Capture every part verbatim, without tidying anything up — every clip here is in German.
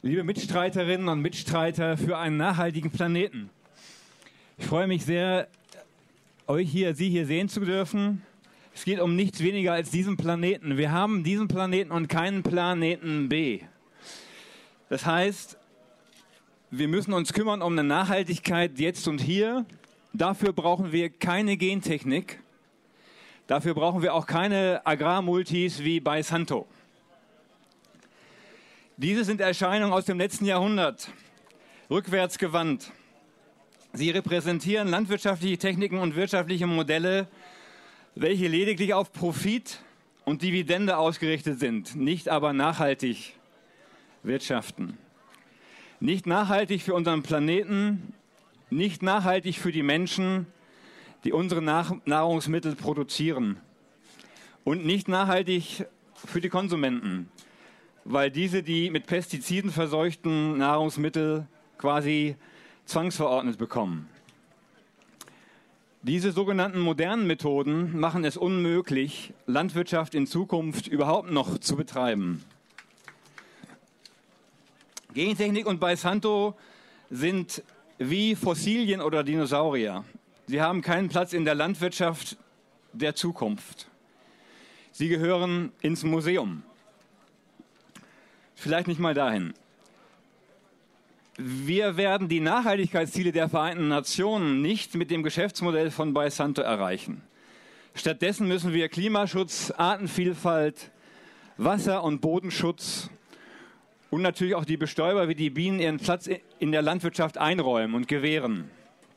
liebe Mitstreiterinnen und Mitstreiter für einen nachhaltigen Planeten. Ich freue mich sehr, euch hier, Sie hier sehen zu dürfen. Es geht um nichts weniger als diesen Planeten. Wir haben diesen Planeten und keinen Planeten B. Das heißt, wir müssen uns kümmern um eine Nachhaltigkeit jetzt und hier. Dafür brauchen wir keine Gentechnik. Dafür brauchen wir auch keine Agrarmultis wie bei Santo. Diese sind Erscheinungen aus dem letzten Jahrhundert, rückwärts gewandt. Sie repräsentieren landwirtschaftliche Techniken und wirtschaftliche Modelle, welche lediglich auf Profit und Dividende ausgerichtet sind, nicht aber nachhaltig wirtschaften. Nicht nachhaltig für unseren Planeten, nicht nachhaltig für die Menschen, die unsere Nahrungsmittel produzieren, und nicht nachhaltig für die Konsumenten, weil diese die mit Pestiziden verseuchten Nahrungsmittel quasi zwangsverordnet bekommen. Diese sogenannten modernen Methoden machen es unmöglich, Landwirtschaft in Zukunft überhaupt noch zu betreiben. Gentechnik und Monsanto sind wie Fossilien oder Dinosaurier. Sie haben keinen Platz in der Landwirtschaft der Zukunft. Sie gehören ins Museum. Vielleicht nicht mal dahin. Wir werden die Nachhaltigkeitsziele der Vereinten Nationen nicht mit dem Geschäftsmodell von Monsanto erreichen. Stattdessen müssen wir Klimaschutz, Artenvielfalt, Wasser- und Bodenschutz und natürlich auch die Bestäuber wie die Bienen ihren Platz in der Landwirtschaft einräumen und gewähren.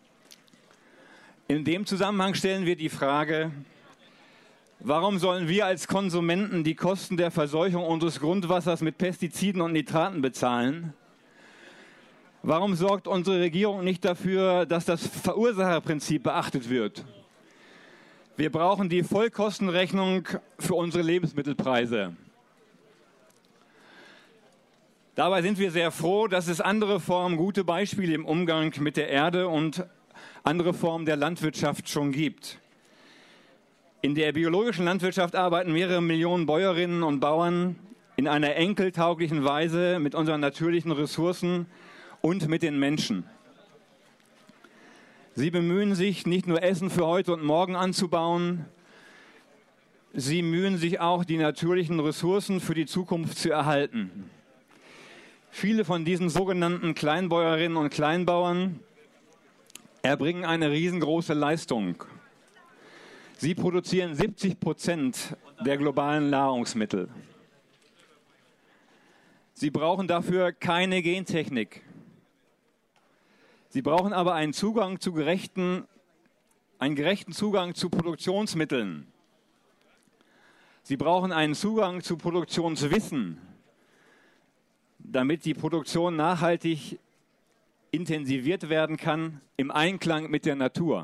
In dem Zusammenhang stellen wir die Frage: Warum sollen wir als Konsumenten die Kosten der Verseuchung unseres Grundwassers mit Pestiziden und Nitraten bezahlen? Warum sorgt unsere Regierung nicht dafür, dass das Verursacherprinzip beachtet wird? Wir brauchen die Vollkostenrechnung für unsere Lebensmittelpreise. Dabei sind wir sehr froh, dass es andere Formen, gute Beispiele im Umgang mit der Erde und andere Formen der Landwirtschaft schon gibt. In der biologischen Landwirtschaft arbeiten mehrere Millionen Bäuerinnen und Bauern in einer enkeltauglichen Weise mit unseren natürlichen Ressourcen und mit den Menschen. Sie bemühen sich, nicht nur Essen für heute und morgen anzubauen, sie mühen sich auch, die natürlichen Ressourcen für die Zukunft zu erhalten. Viele von diesen sogenannten Kleinbäuerinnen und Kleinbauern erbringen eine riesengroße Leistung. Sie produzieren siebzig Prozent der globalen Nahrungsmittel. Sie brauchen dafür keine Gentechnik. Sie brauchen aber einen Zugang zu gerechten, einen gerechten Zugang zu Produktionsmitteln. Sie brauchen einen Zugang zu Produktionswissen, damit die Produktion nachhaltig intensiviert werden kann, im Einklang mit der Natur.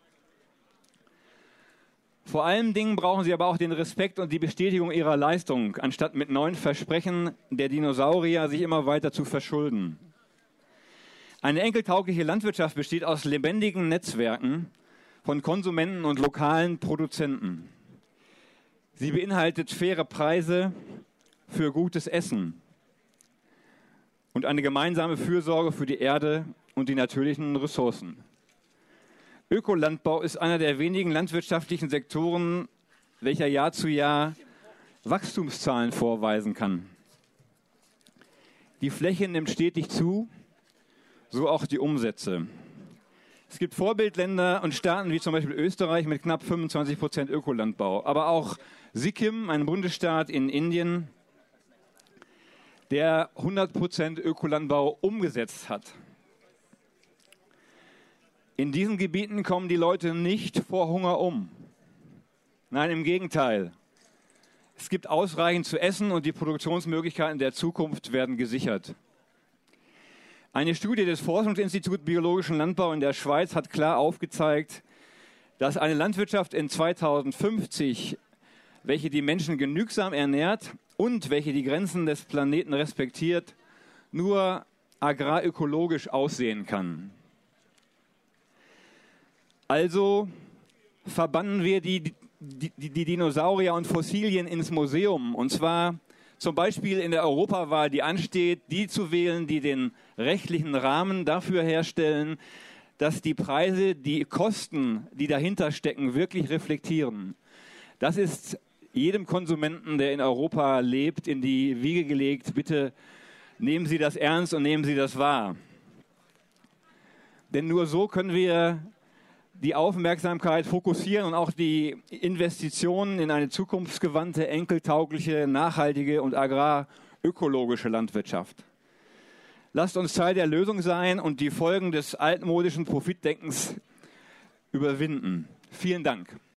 Vor allen Dingen brauchen sie aber auch den Respekt und die Bestätigung ihrer Leistung, anstatt mit neuen Versprechen der Dinosaurier sich immer weiter zu verschulden. Eine enkeltaugliche Landwirtschaft besteht aus lebendigen Netzwerken von Konsumenten und lokalen Produzenten. Sie beinhaltet faire Preise für gutes Essen und eine gemeinsame Fürsorge für die Erde und die natürlichen Ressourcen. Ökolandbau ist einer der wenigen landwirtschaftlichen Sektoren, welcher Jahr zu Jahr Wachstumszahlen vorweisen kann. Die Fläche nimmt stetig zu, so auch die Umsätze. Es gibt Vorbildländer und Staaten wie zum Beispiel Österreich mit knapp fünfundzwanzig Prozent Ökolandbau, aber auch Sikkim, ein Bundesstaat in Indien, der hundert Prozent Ökolandbau umgesetzt hat. In diesen Gebieten kommen die Leute nicht vor Hunger um. Nein, im Gegenteil. Es gibt ausreichend zu essen und die Produktionsmöglichkeiten der Zukunft werden gesichert. Eine Studie des Forschungsinstituts Biologischen Landbau in der Schweiz hat klar aufgezeigt, dass eine Landwirtschaft in zweitausendfünfzig, welche die Menschen genügsam ernährt und welche die Grenzen des Planeten respektiert, nur agrarökologisch aussehen kann. Also verbannen wir die, die, die Dinosaurier und Fossilien ins Museum, und zwar zum Beispiel in der Europawahl, die ansteht, die zu wählen, die den rechtlichen Rahmen dafür herstellen, dass die Preise, die Kosten, die dahinter stecken, wirklich reflektieren. Das ist jedem Konsumenten, der in Europa lebt, in die Wiege gelegt. Bitte nehmen Sie das ernst und nehmen Sie das wahr. Denn nur so können wir die Aufmerksamkeit fokussieren und auch die Investitionen in eine zukunftsgewandte, enkeltaugliche, nachhaltige und agrarökologische Landwirtschaft. Lasst uns Teil der Lösung sein und die Folgen des altmodischen Profitdenkens überwinden. Vielen Dank.